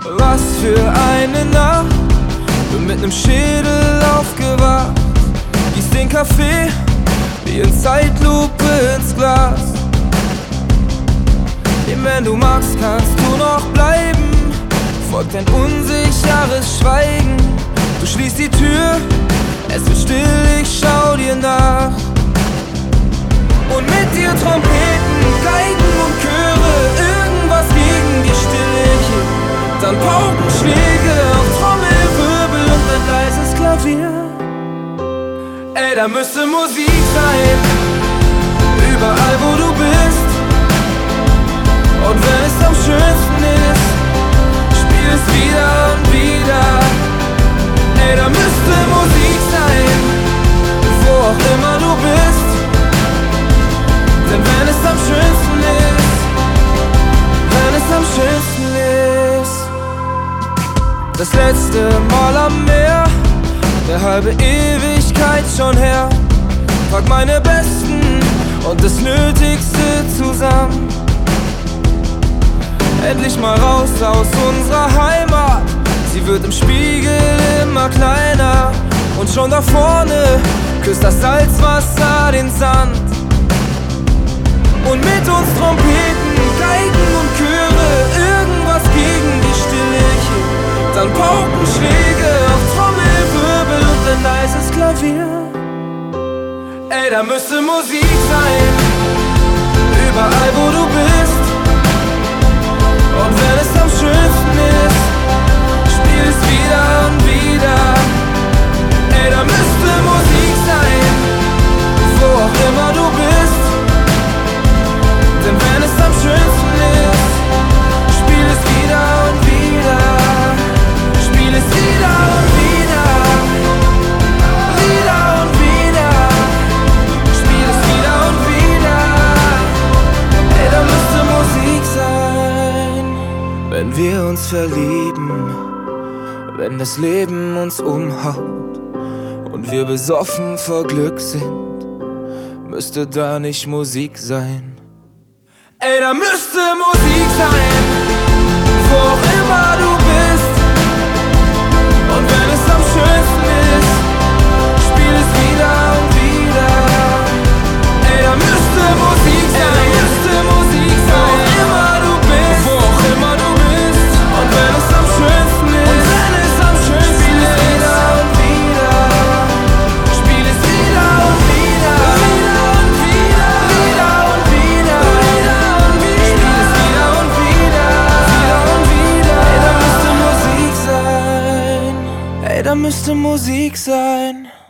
Was für eine Nacht, bin mit nem Schädel aufgewacht. Gieß den Kaffee wie in Zeitlupe ins Glas. Wenn du magst, kannst du noch bleiben. Folgt ein unsicheres Schweigen. Du schließt die Tür, es wird still, ich schau dir nach. Und mit dir Trompeten, Geigen und Chöre, irgendwas gegen die Stille hier. Dann Paukenschläge auf Trommelwirbel und ein leises Klavier. Ey, da müsste Musik sein, überall wo du bist. Und wenn es am schönsten ist, spiel es wieder und wieder. Ey, da müsste Musik sein, wo auch immer du bist. Denn wenn es am schönsten ist, wenn es am schönsten ist. Das letzte Mal am Meer, eine halbe Ewigkeit schon her. Pack meine Besten und das Nötigste zusammen. Endlich mal raus aus unserer Heimat. Sie wird im Spiegel immer kleiner. Und schon da vorne küsst das Salzwasser den Sand. Und mit uns Trompeten, Geigen und Chöre, irgendwas gegen die Stille hier. Dann Paukenschläge auf Trommelwirbel und ein leises Klavier. Ey, da müsste Musik sein, überall wo du bist. Und wenn es am schönsten ist, spiel es wieder und wieder. Ey, da müsste Musik sein, wo auch immer du bist. Denn wenn es am schönsten ist, spiel es wieder und wieder. Spiel es wieder und wieder. Wieder und wieder. Spiel es wieder und wieder. Ey, da müsste Musik sein. Wenn wir uns verlieben, wenn das Leben uns umhaut und wir besoffen vor Glück sind, müsste da nicht Musik sein. Ey, da müsste Musik sein, wo auch immer du bist. Und wenn es am schönsten ist, spiel es wieder und wieder. Ey, da müsste Musik sein, wo auch immer du bist, wo auch immer du bist. Und wenn es am schönsten ist, spiel es wieder und wieder. Spiel es wieder und wieder. Wieder und wieder. Wieder und wieder. Spiel es wieder und wieder. Wieder und wieder. Ey, da müsste Musik sein. Ey, da müsste Musik sein.